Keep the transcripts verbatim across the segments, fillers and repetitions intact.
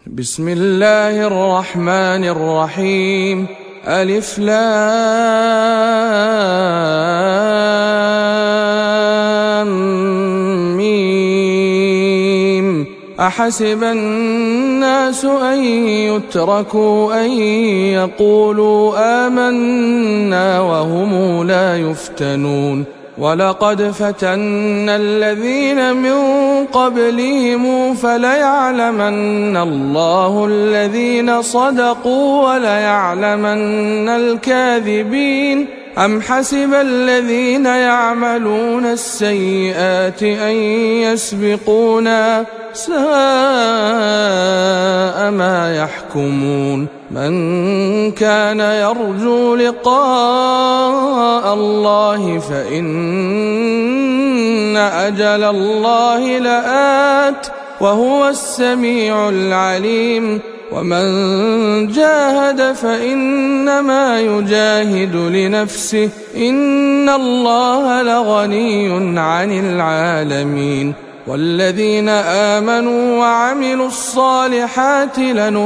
بسم الله الرحمن الرحيم. ألف لام ميم. أحسب الناس أن يتركوا أن يقولوا آمنا وهم لا يفتنون ولقد فتنا الذين من قبلهم فليعلمن الله الذين صدقوا وليعلمن الكاذبين. أم حسب الذين يعملون السيئات أن يسبقونا ساء ما يحكمون. من كان يرجو لقاء الله فإن أجل الله لآت وهو السميع العليم. ومن جاهد فإنما يجاهد لنفسه إن الله لغني عن العالمين. والذين آمنوا وعملوا الصالحات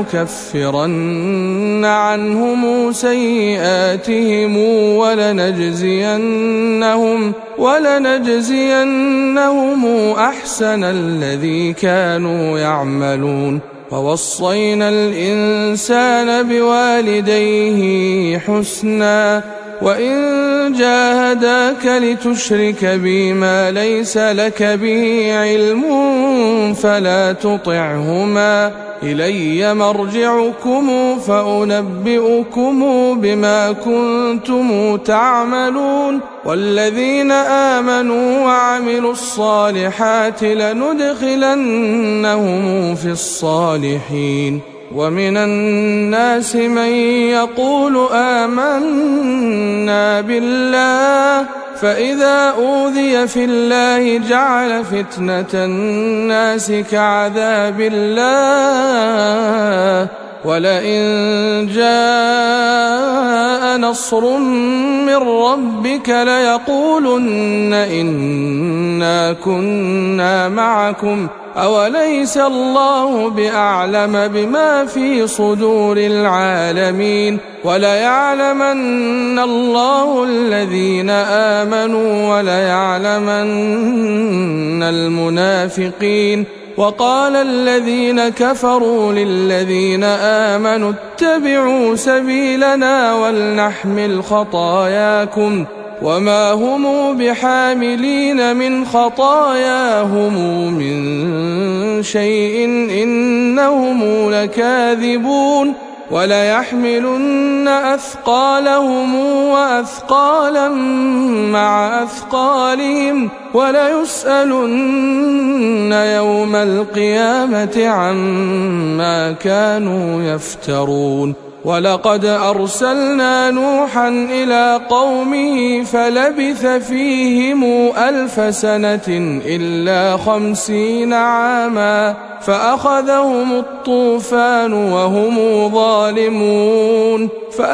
لنكفرن عنهم سيئاتهم ولنجزينهم ولنجزينهم أحسن الذي كانوا يعملون. ووصينا الإنسان بوالديه حسنا وإن جاهداك لتشرك بي ما ليس لك به علم فلا تطعهما إلي مرجعكم فأنبئكم بما كنتم تعملون. والذين آمنوا وعملوا الصالحات لندخلنهم في الصالحين. ومن الناس من يقول آمنا بالله فإذا أوذي في الله جعل فتنة الناس كعذاب الله ولئن جاء نصر من ربك ليقولن إنا كنا معكم أوليس الله بأعلم بما في صدور العالمين. وليعلمن الله الذين آمنوا وليعلمن المنافقين. وقال الذين كفروا للذين آمنوا اتبعوا سبيلنا ولنحمل خطاياكم وما هم بحاملين من خطاياهم من شيء إنهم لكاذبون. وليحملن أثقالهم وأثقالا مع أثقالهم وليسألن يوم القيامة عما كانوا يفترون. ولقد أرسلنا نوحا إلى قومه فلبث فيهم ألف سنة إلا خمسين عاما فأخذهم الطوفان وهم ظالمون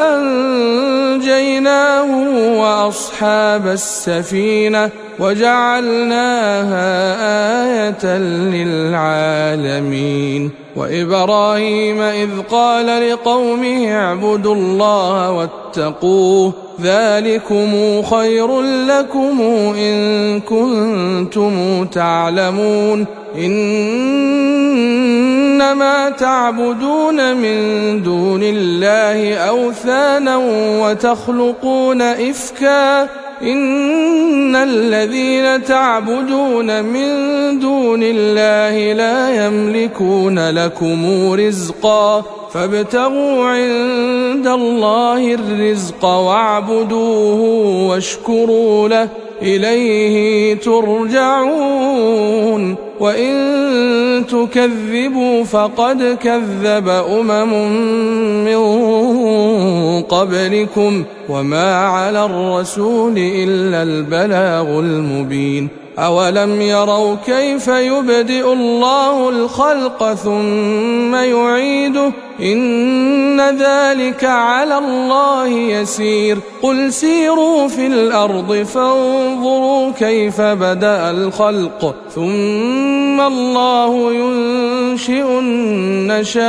فأنجيناه وأصحاب السفينة وجعلناها آية للعالمين. وإبراهيم إذ قال لقومه اعبدوا الله واتقوه ذلكم خير لكم إن كنتم تعلمون. إنما تعبدون من دون الله أوثانا وتخلقون إفكا إن الذين تعبدون من دون الله لا يملكون لكم رزقا فابتغوا عند الله الرزق واعبدوه واشكروا له إليه ترجعون. وإن تكذبوا فقد كذب أمم من قبلكم وما على الرسول إلا البلاغ المبين. أولم يروا كيف يبدئ الله الخلق ثم يعيد نعيده إن ذلك على الله يسير قل سيروا في الأرض فانظروا كيف بدأ الخلق ثم الله ينشئ النشاءة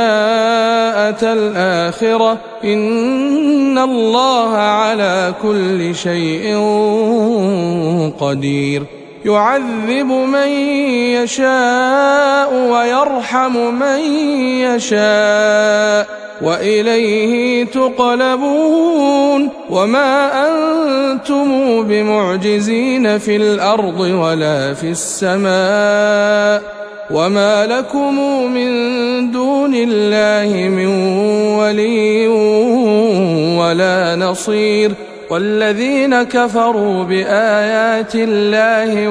الآخرة إن الله على كل شيء قدير يعذب من يشاء ويرحم من يشاء وإليه تقلبون وما أنتم بمعجزين في الأرض ولا في السماء وما لكم من دون الله من ولي ولا نصير والذين كفروا بآيات الله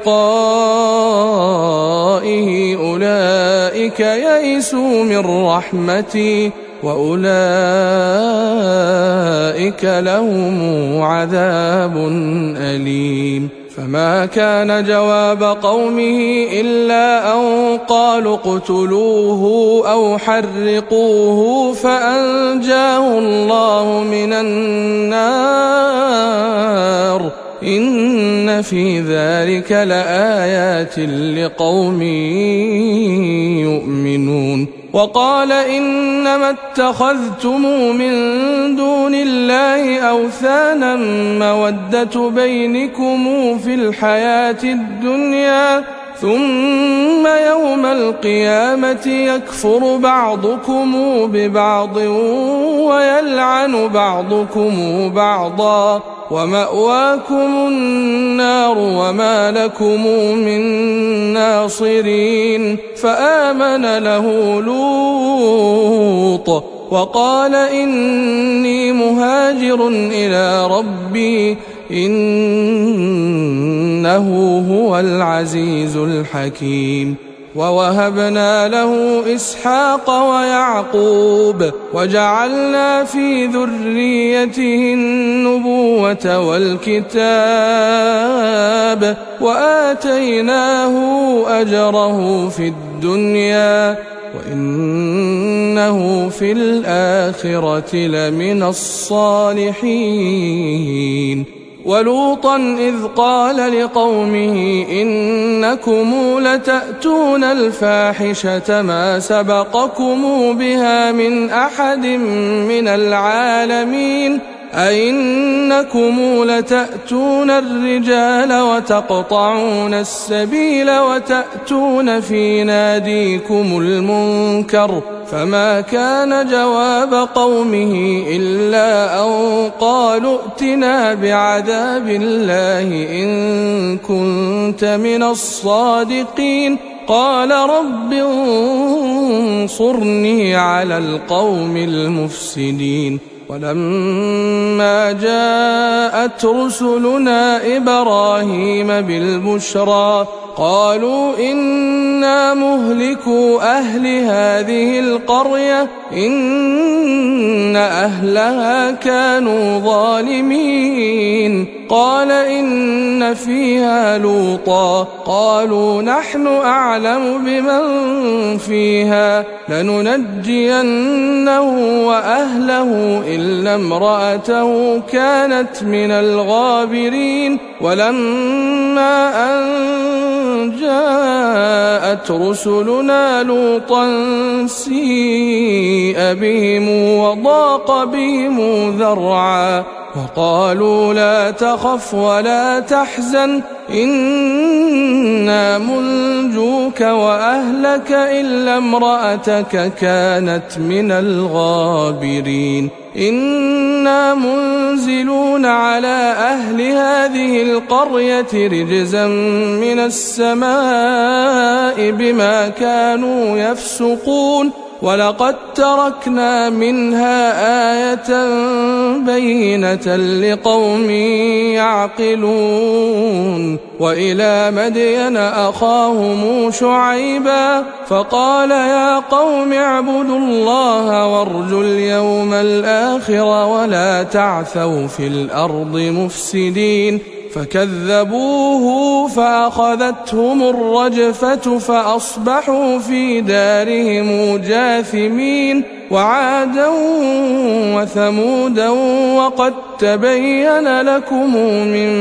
ولقائه أولئك يئسوا من رحمتي وأولئك لهم عذاب أليم فما كان جواب قومه إلا أن قالوا اقتلوه أو حرقوه فأنجاه الله من النار إن في ذلك لآيات لقوم يؤمنون وقال إنما اتخذتم من دون الله أوثانا مودة بينكم في الحياة الدنيا ثم يوم القيامة يكفر بعضكم ببعض ويلعن بعضكم بعضا ومأواكم النار وما لكم من ناصرين فآمن له لوط وقال إني مهاجر إلى ربي إنه هو العزيز الحكيم ووهبنا له إسحاق ويعقوب وجعلنا في ذريته النبوة والكتاب وآتيناه أجره في الدنيا وإنه في الآخرة لمن الصالحين ولوطا إذ قال لقومه إنكم لتأتون الفاحشة ما سبقكم بها من أحد من العالمين أئنكم لتأتون الرجال وتقطعون السبيل وتأتون في ناديكم المنكر فما كان جواب قومه إلا أن قالوا ائتنا بعذاب الله إن كنت من الصادقين قال رب انصرني على القوم المفسدين ولما جاءت رسلنا إبراهيم بالبشرى قالوا إنا مهلكو أهل هذه القرية إن أهلها كانوا ظالمين قال إن فيها لوطا قالوا نحن أعلم بمن فيها لننجينه وأهله إلا امرأته كانت من الغابرين ولما أن جاءت رسلنا لوطا سيء بهم وضاق بهم ذرعا وقالوا لا تخف ولا تحزن إنا منجوك وأهلك إلا امرأتك كانت من الغابرين إنا منزلون على أهل هذه القرية رجزا من السماء بما كانوا يفسقون ولقد تركنا منها آية بينة لقوم يعقلون وإلى مدين أخاهم شعيبا فقال يا قوم اعبدوا الله وارجوا اليوم الآخر ولا تعثوا في الأرض مفسدين فكذبوه فأخذتهم الرجفة فأصبحوا في دارهم جاثمين وعادا وثمودا وقد تبين لكم من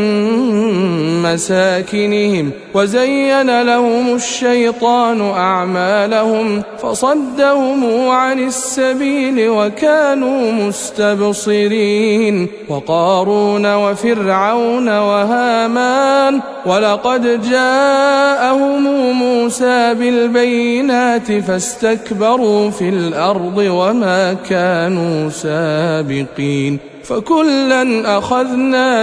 مساكنهم وزين لهم الشيطان أعمالهم فصدهم عن السبيل وكانوا مستبصرين وقارون وفرعون وهامان ولقد جاءهم موسى بالبينات فاستكبروا في الأرض وما كانوا سابقين فكلا أخذنا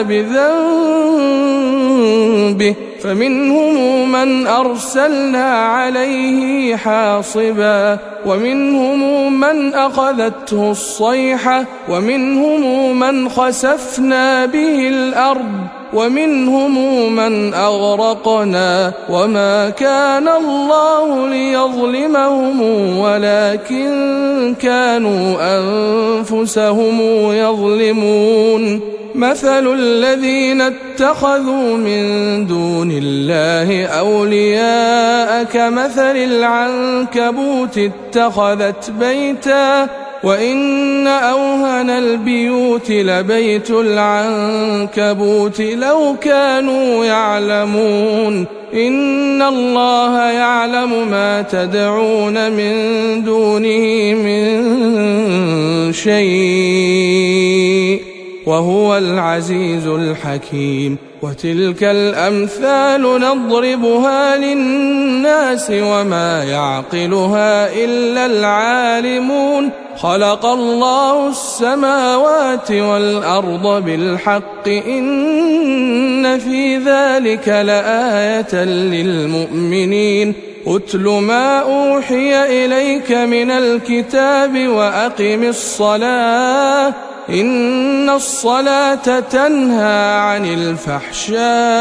بذنبه فمنهم من أرسلنا عليه حاصبا ومنهم من أخذته الصيحة ومنهم من خسفنا به الأرض ومنهم من أغرقنا وما كان الله ليظلمهم ولكن كانوا أنفسهم يظلمون مثل الذين اتخذوا من دون الله أولياء كمثل العنكبوت اتخذت بيتا وإن أوهن البيوت لبيت العنكبوت لو كانوا يعلمون إن الله يعلم ما تدعون من دونه من شيء وهو العزيز الحكيم وتلك الأمثال نضربها للناس وما يعقلها إلا العالمون خلق الله السماوات والأرض بالحق إن في ذلك لآية للمؤمنين أتل ما أوحي إليك من الكتاب وأقم الصلاة إن الصلاة تنهى عن الفحشاء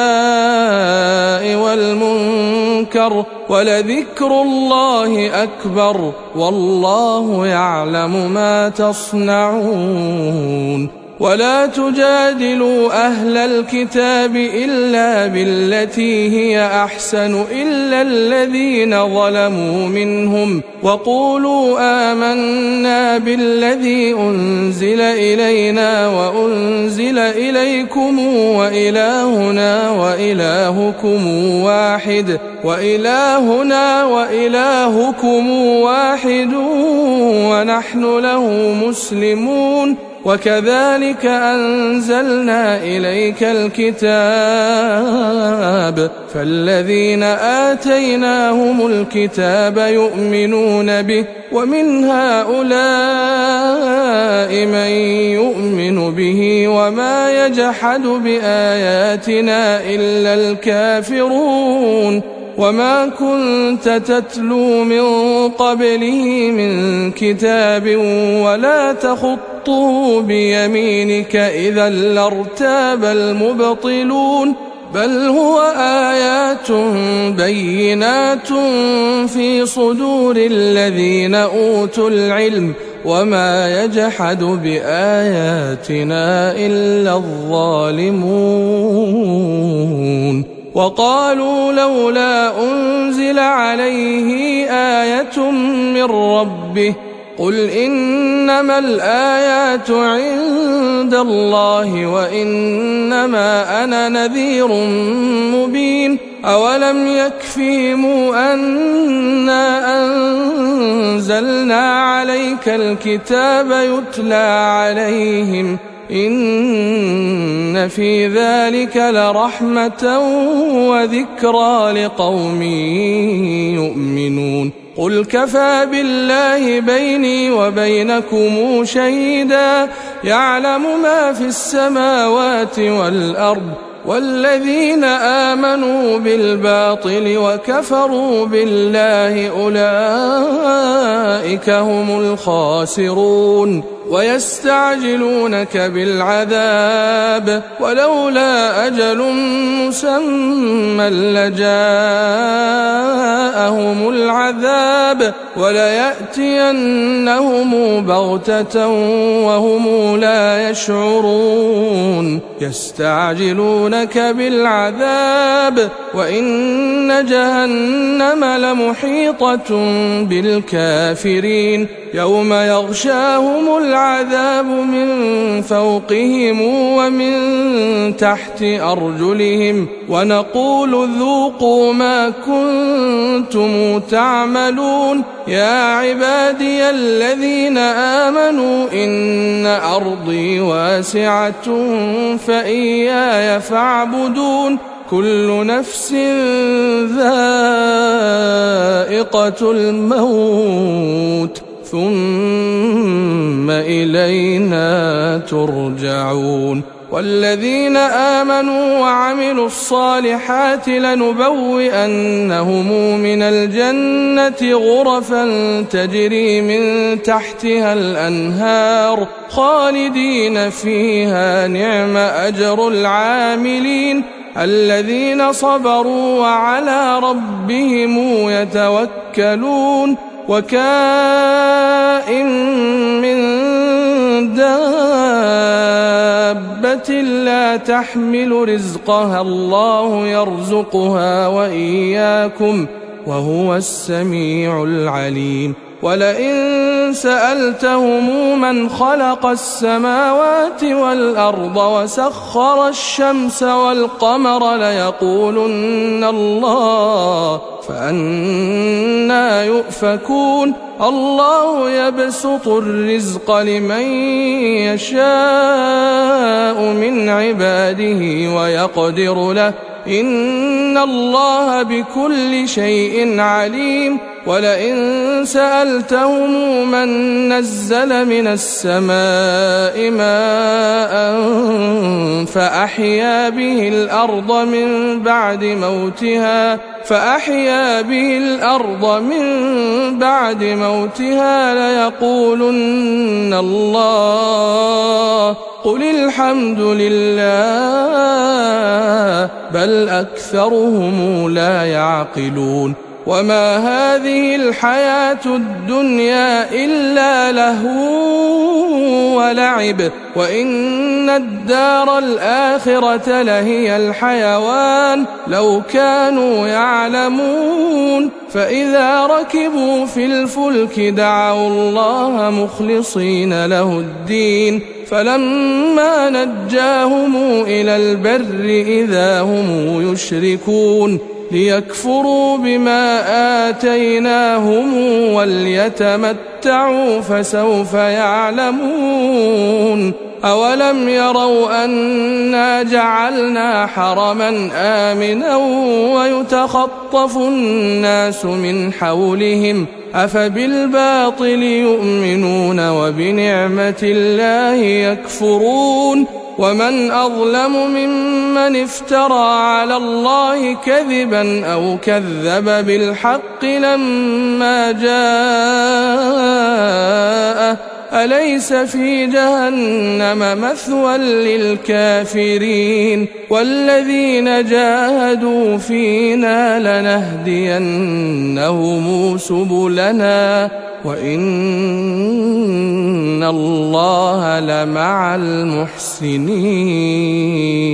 والمنكر ولذكر الله أكبر والله يعلم ما تصنعون ولا تجادلوا أهل الكتاب إلا بالتي هي أحسن إلا الذين ظلموا منهم وقولوا آمنا بالذي أنزل إلينا وأنزل إليكم وإلهنا وإلهكم واحد وإلهنا وإلهكم واحد ونحن له مسلمون وكذلك أنزلنا إليك الكتاب فالذين آتيناهم الكتاب يؤمنون به ومن هؤلاء من يؤمن به وما يجحد بآياتنا إلا الكافرون وما كنت تتلو من قبله من كتاب ولا تخطه بيمينك إذا لارتاب المبطلون بل هو آيات بينات في صدور الذين أوتوا العلم وما يجحد بآياتنا إلا الظالمون وقالوا لولا أنزل عليه آية من ربه قل إنما الآيات عند الله وإنما أنا نذير مبين أولم يكفهم أنا أنزلنا عليك الكتاب يتلى عليهم إن في ذلك لرحمة وذكرى لقوم يؤمنون قل كفى بالله بيني وبينكم شهيدا يعلم ما في السماوات والأرض والذين آمنوا بالباطل وكفروا بالله أولئك هم الخاسرون ويستعجلونك بالعذاب ولولا أجل مسمى لجاءهم العذاب وليأتينهم بغتة وهم لا يشعرون يستعجلونك بالعذاب وإن جهنم لمحيطة بالكافرين يوم يغشاهم العذاب من فوقهم ومن تحت أرجلهم ونقول ذوقوا ما كنتم تعملون يا عبادي الذين آمنوا إن أرضي واسعة فإياي فاعبدون كل نفس ذائقة الموت ثم إلينا ترجعون والذين آمنوا وعملوا الصالحات لنبوئنهم من الجنة غرفا تجري من تحتها الأنهار خالدين فيها نعم أجر العاملين الذين صبروا وعلى ربهم يتوكلون وكائن من دابة لا تحمل رزقها الله يرزقها وإياكم وهو السميع العليم ولئن سألتهم من خلق السماوات والأرض وسخر الشمس والقمر ليقولن الله فأنى يؤفكون الله يبسط الرزق لمن يشاء من عباده ويقدر له إن الله بكل شيء عليم ولئن سألتهم من نزل من السماء ماء فأحيا به الأرض من بعد موتها فأحيا به الأرض من بعد موتها ليقولن الله قل الحمد لله بل أكثرهم لا يعقلون وما هذه الحياة الدنيا إلا لهو ولعب وإن الدار الآخرة لهي الحيوان لو كانوا يعلمون فإذا ركبوا في الفلك دعوا الله مخلصين له الدين فلما نجاهم إلى البر إذا هم يشركون ليكفروا بما آتيناهم وليتمتعوا فسوف يعلمون أولم يروا أنا جعلنا حرما آمنا ويتخطف الناس من حولهم أفبالباطل يؤمنون وبنعمة الله يكفرون ومن أظلم ممن افترى على الله كذبا أو كذب بالحق لما جاءه أليس في جهنم مثوى للكافرين والذين جاهدوا فينا لنهدينهم سبلنا وإن الله لمع المحسنين.